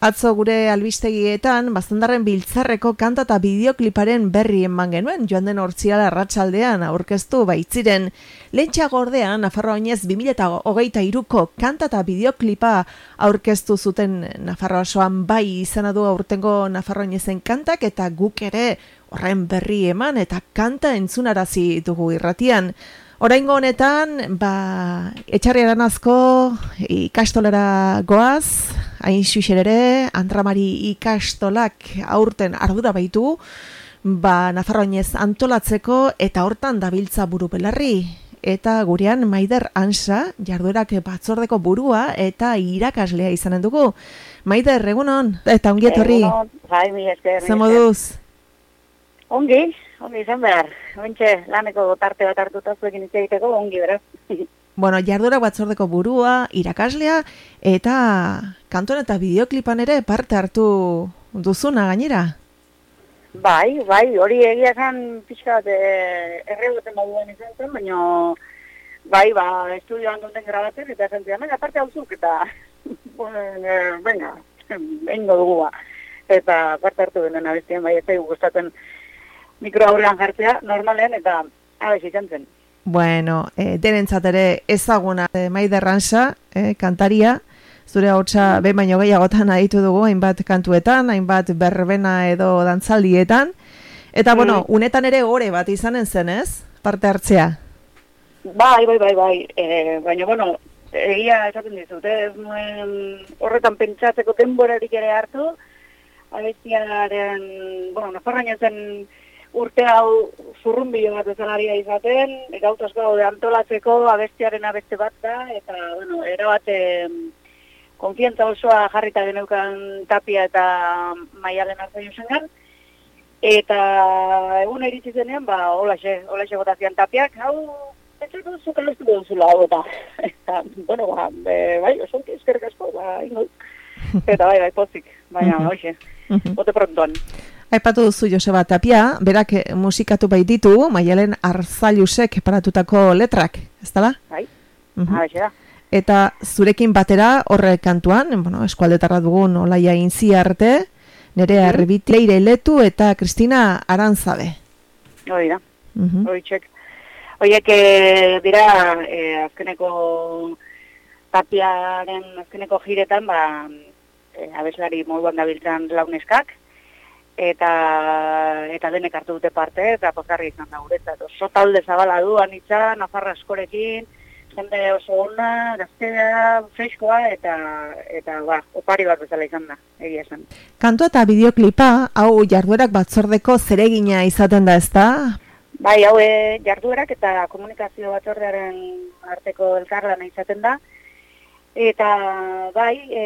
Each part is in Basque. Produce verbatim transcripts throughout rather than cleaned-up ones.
Atzo gure albistegietan, Baztandarren Biltzarreko kanta eta bideokliparen berri eman genuen, joan den hortziala arratsaldean aurkeztu baitziren. Lehentxa gordean, Nafarroa Oinez bi mila hogeita hiruko kanta eta bideoklipa aurkeztu zuten Nafarroa osoan bai izana du aurtengo Nafarroa Oinezen kantak, eta guk ere horren berri eman eta kanta entzunarazi dugu irratian. Oraingo honetan, ba, Etxarri Aranazko ikastolera goaz, hain xuxer ere, Andramari ikastolak aurten ardura baitu, ba, Nafarroa Oinez antolatzeko eta hortan dabiltza buru belarri. Eta gurean Maider Ansa, jarduerak batzordeko burua eta irakaslea izanen dugu. Maider, egunon, eta ongi etorri. Egunon, bai, mi esker. Zer moduz? Ongi, ongi izan behar. Ointxe, laneko tarte bat hartuta zuekin hitz egiteko, ongi beraz. Bueno, jarduerak batzordeko burua, irakaslea, eta kantuan eta bideoklipan ere parte hartu duzuna gainera. Bai, bai, hori egia esan pixka bat erregoten moduan izan zen, baina bai, ba, estudioan duten grabatzen, eta esan zidan, venga, parte hau zuk, eta venga, egingo dugu ba. Eta parte hartu denen abestien, bai, ez zaigu gustatzen mikro aurrean jartzea, normalean, eta abez izan zen. Bueno, eh, denentzat ere ezaguna eh, Maider Ansa, eh, kantaria, zure hautsa behin baino gehiagotan aditu dugu, hainbat kantuetan, hainbat berbena edo dantzaldietan. Eta, mm. bueno, unetan ere ore bat izanen zen, ez? Parte hartzea. Bai, bai, bai, bai. E, baina, bueno, egia esaten dizut, ez nuen horretan pentsatzeko denborarik ere hartu, abestiaren, bueno, Nafarroa Oinezen urte hau zurrunbilo bat bezalaria izaten, gautaz gaude antolatzeko abestiaren abeste bat da, eta, bueno, erabate konfiantza osoa jarrita geneukan Tapia eta Maialen Arzaiu zengan, eta egun iritsi zenean, ba, holaxe, holaxe gotazian Tapiak, hau, pentsatu zuk alestu duzula hau, eta, eta, bueno, ba, be, bai, oso eskerrik asko, ba, ingo, eta bai, bai, pozik, baina, hoxe, bote prontoan. Aipatu duzu Joseba Tapia, berak musikatu baititu, Maialen Arzaiusek paratutako letrak, ez dala? Bai, abexe da. Eta zurekin batera horre kantuan, bueno, eskualdetarra dugun Olaia Intziarte, Nerea Erribiti, Leire Letu eta Kristina Aranzabe. Hori da, hori txek. Horiek dira, eh, azkeneko Tapiaren azkeneko jiretan, ba, eh, abeslari moduan dabiltzan launeskak, eta eta denek hartu dute parte, eta pozgarri izan da guretzat. Oso talde zabala duan itza, Nafarra askorekin, jende oso ona, gaztea, freskoa, eta, eta ba, opari bat bezala izan da, egia esan. Kantu eta bideoklipa, hau jarduerak batzordeko zeregina izaten da, ezta? Bai, hau jarduerak eta komunikazio batzordearen arteko elkarlana izaten da, eta bai, e,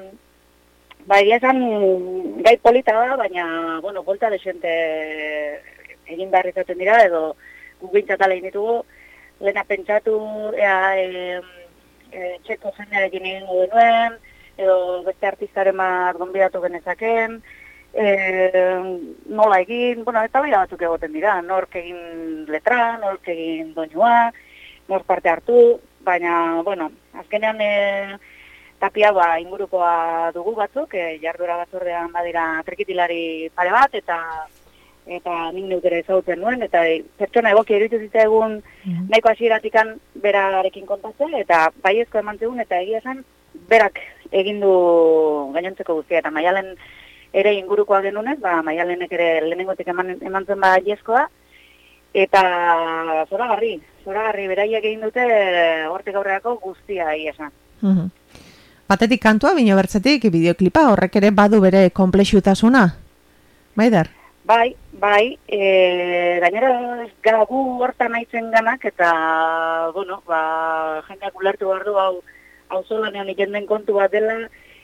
bai, esan gai polita da, baina, bueno, bolta desente egin behar izaten dira, edo gubintzatala ditugu, lehena pentsatu, ea, e, e, txeko jendearekin egingo denuen, edo beste artistaren bat gonbidatu genezaken, e, nola egin, bueno, eta bai batzuk egoten dira, nork egin letra, nork egin doinua, nork parte hartu, baina, bueno, azkenean e, Tapia ba, ingurukoa dugu batzuk, e, jarduera batzordean badira trekitilari pare bat, eta eta nik neuk ere ezagutzen nuen, eta e, pertsona egokia iruditu zitzaigun mm. nahiko hasieratikan berarekin kontatzea, eta baiezko eman zegoen, eta egia esan berak egin du gainontzeko guztia, eta Maialen ere ingurukoa genunez, ba, Maialenek ere lehenengotik eman, eman zen baiezkoa, eta zoragarri, zoragarri beraiek egin dute hortik aurrerako guztia egia esan. Mm-hmm. Batetik kantua, bino bertzetik, bideoklipa, horrek ere badu bere komplexutasuna? Maider? Bai, bai, e, gainera gagu hortan naitzen ganak, eta, bueno, ba, jendeak ulertu behar du, hau, hau zolanean ikenden kontu bat dela,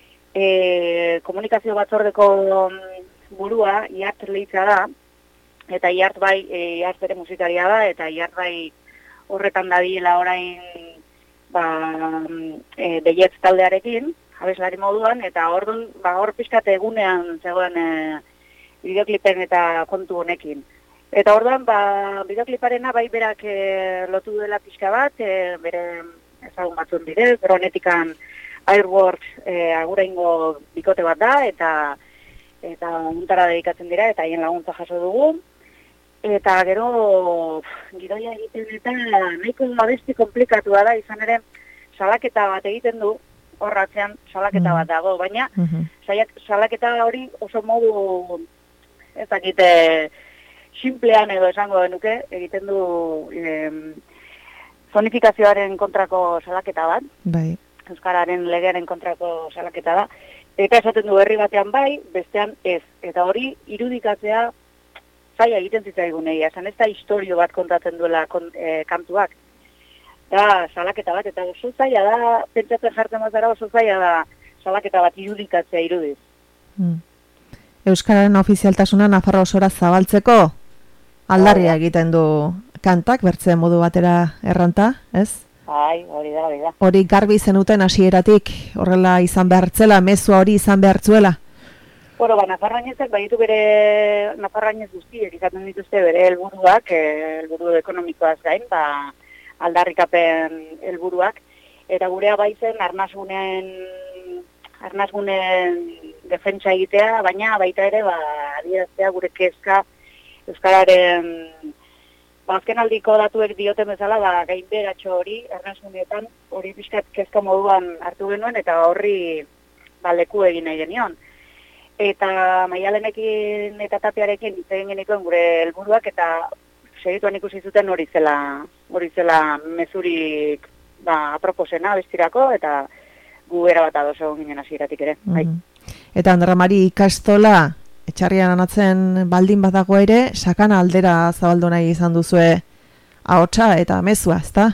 e, komunikazio batzordeko burua, Iart Leitza da, eta Iart bai, e, Iart bere musikaria da, eta Iart bai horretan dabilela orain, ba, e, Deietz taldearekin, abeslari moduan, eta orduan, ba, hor pixkate egunean zegoen e, bideoklipen eta kontu honekin. Eta orduan, ba, bideokliparena bai berak e, lotu dela pixka bat, e, bere ezagun batzun bidez, dronetikan Airworks e, aguraingo bikote bat da, eta eta untara dedikatzen dira, eta haien laguntza jaso dugu. Eta gero, gidoia egiten eta nahiko abesti komplikatua da, izan ere, salaketa bat egiten du, horratzean salaketa bat dago, baina saiak, salaketa hori oso modu ez dakite simplean edo esango denuke, egiten du em, zonifikazioaren kontrako salaketa bat, bai. Euskararen legearen kontrako salaketa da, eta esaten du herri batean bai, bestean ez, eta hori irudikatzea zaila egiten zitzaigun egia, esan ez da historio bat kontatzen duela kon, e, kantuak, da salaketa bat, eta oso zaila da, pentsatzen jartzen bazara oso zaila da salaketa bat irudikatzea irudiz. Hmm. Euskararen ofizialtasuna Nafarroa osora zabaltzeko aldarria egiten du kantak, bertze modu batera erranta, ez? Bai, hori da, hori da. Hori garbi zenuten hasieratik, horrela izan behartzela, mezua hori izan behartzuela? Bueno, ba, Nafarroainezek baditu bere, Nafarroainez guztiek izaten dituzte bere helburuak, helburu ekonomikoaz gain, ba, aldarrikapen helburuak, eta gurea baizen arnasgunen, arnasgunen defentsa egitea, baina baita ere, ba, adieraztea gure kezka Euskararen, ba, azken aldiko datuek dioten bezala, ba, gainberatxo hori, arnasgunetan, hori pixkat kezka moduan hartu genuen, eta horri ba, leku egin nahi genion. Eta Maialenekin eta Tapiarekin hitz egin genituen gure helburuak, eta segituan ikusi zuten hori zela, hori zela mezurik ba, aproposena bestirako, eta gu erabat ados egon ginen hasieratik ere. Mm -hmm. Eta Andra Mari ikastola, etxarrian anatzen baldin badago ere, sakana aldera zabaldu nahi izan duzue ahotsa eta mezua, ezta?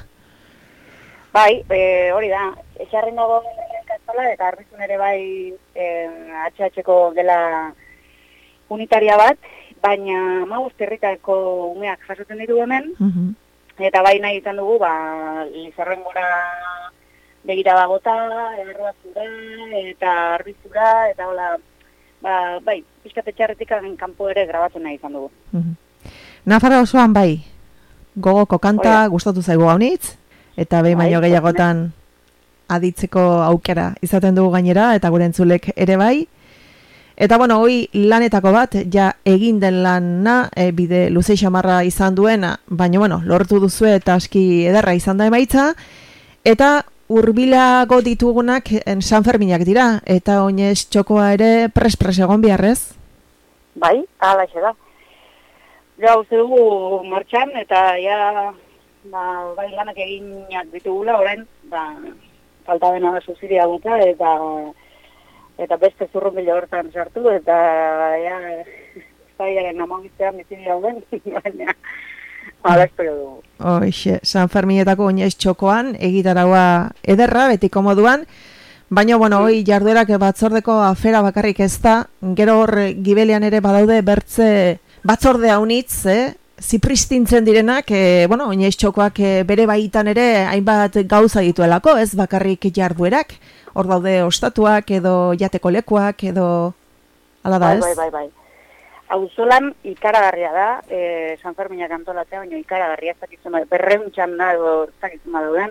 Bai, e, hori da, etxarren dago ikastola, eta Arbizun ere bai e, H H-ko gela unitaria bat, baina hamabost herritako umeak jasotzen ditu hemen, uh -huh. Eta bai nahi izan dugu, ba, Lizarrengora begira bagota, Erroazura, eta Arbizura, eta hola, ba, bai, pixkat etxarretik kanpo ere grabatu nahi izan dugu. Uh -huh. Nafarroa osoan bai, gogoko kanta Oia. Gustatu zaigu gaunitz, eta behin baino bai, gehiagotan aditzeko aukera izaten dugu gainera, eta gure entzulek ere bai. Eta bueno, hoi lanetako bat, ja egin den lana, e, bide luze xamarra izan duena, baina bueno, lortu duzu eta aski ederra izan da emaitza, eta hurbilago ditugunak en San Ferminak dira, eta oinez txokoa ere pres-pres egon biharrez? Bai, ala xe da. Ja, uste dugu martxan, eta ja, ba, bai lanak eginak ditugula, orain, ba, falta dena da suziria guta, eta eta beste zurrun bila hortan sartu, eta ja, zaiaren amongitzean biziri dauden, baina, hala espero dugu. Hoxe, San Ferminetako oinez txokoan, egitaraua ederra, betiko moduan, baina, bueno, hoi jarduerak batzordeko afera bakarrik ez da, gero hor gibelean ere badaude bertze batzorde haunitz, eh? Zipristintzen direnak, e, bueno, oinez txokoak e, bere baitan ere hainbat gauza dituelako, ez bakarrik jarduerak, hor daude ostatuak edo jateko lekuak edo ala da, ez? Bai, bai, bai, bai. Auzolan ikaragarria da, e, San Ferminak antolatzea, baina ikaragarria ez dakitzen da, berreuntxan da edo ez dakitzen da dauden.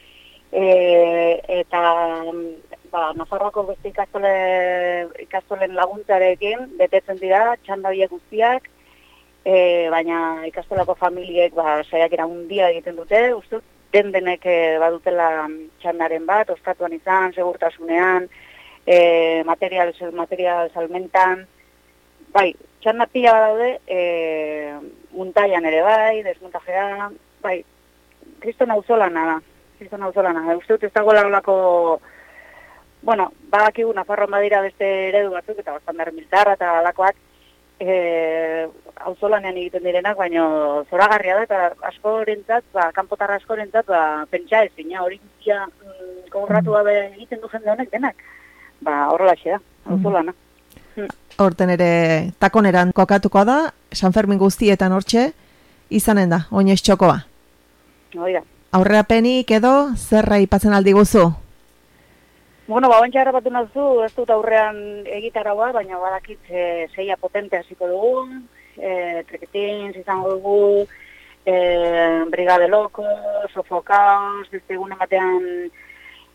E, eta ba, Nafarroako beste ikastole, ikastolen laguntzarekin betetzen dira, txandabiek guztiak, E, baina ikastolako familiek ba, saiakera handia egiten dute, uste den denek e, badutela txandaren bat, ostatuan izan, segurtasunean, e, material, material salmentan, bai, txanda pila daude, e, muntaian ere bai, desmontajea, bai, kriston auzolana da, kriston auzolana da, uste dut ez dago lagolako, bueno, badakigu Nafarroan badira beste eredu batzuk, eta bastandar militarra eta alakoak, Eh, auzolanean egiten direnak, baina zoragarria da, eta askorentzat, ba, kanpotarra askorentzat, ba, pentsa ezin, hori guztia mm, kobratu gabe egiten du jende honek denak, ba, horrelaxe da, auzolana. Mm. Horten ere takoneran kokatuko da, San Fermin guztietan hortxe, izanen da, oinez txokoa. Oida. Aurreapenik edo, zerra ipatzen aldi guzu? Bueno, ba, ontsa errapatu nazu, ez dut aurrean egitaragoa, baina badakit e, zeia potente hasiko dugu, e, treketins izango dugu, e, brigade loko, sofokaos, beste egun ematean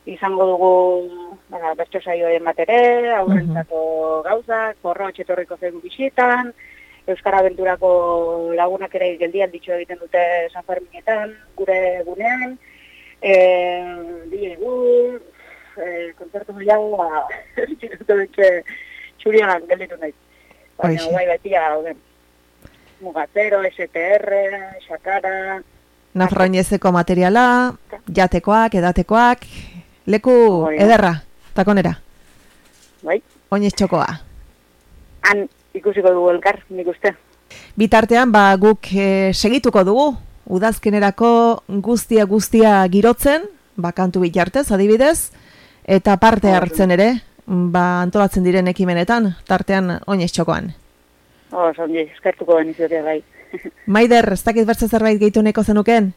izango dugu ba, bertso saioen bat ere, aurrentzako gauzak, porro etxetorriko zaigu bisitan, Euskara Abenturako lagunak ere geldian ditxo egiten dute San Ferminetan, gure gunean, e, di egur, e, kontzertu miliago, ba, zirutu dutxe txurianan gelditu nahi. Baina, bai batia gauden. Mugatzero, S T R, Xakara... Nafarroinezeko materiala, jatekoak, edatekoak, leku oh, ederra, takonera. Bai. Oinez txokoa. Han ikusiko dugu elkar, nik uste. Bitartean, ba, guk e, segituko dugu, udazkenerako guztia guztia girotzen, ba, kantu bitartez, adibidez, eta parte hartzen ere, ba, antolatzen diren ekimenetan, tartean oinez txokoan. Oh, zongi, eskertuko den izotea bai. Maider, ez dakit bertze zerbait gehitu neko zenuken?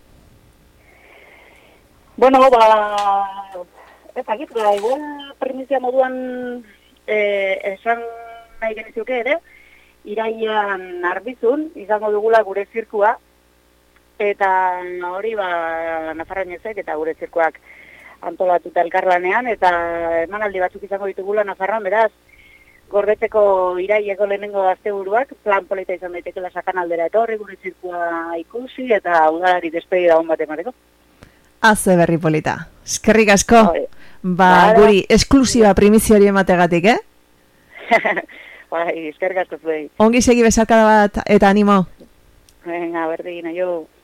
Bueno, ba, ez dakit, ba, igual primizia moduan eh, esan nahi genizuke ere, iraian arbizun, izango dugula gure zirkua, eta hori ba, Nafarroinezek eta gure zirkuak antolatuta elkarlanean, eta emanaldi batzuk izango ditugula Nafarroan, beraz, gordetzeko iraieko lehenengo asteburuak, plan polita izan daitekela sakan aldera etorri, gure zirkua ikusi, eta udalari despedida hon bat emateko. Haze berri polita. Eskerrik asko, Oi. ba, Bada. guri esklusiba primizio hori emategatik, eh? Bai, eskerrik asko zuei. Ongi segi besarkada bat eta animo. Venga, berdin, aio.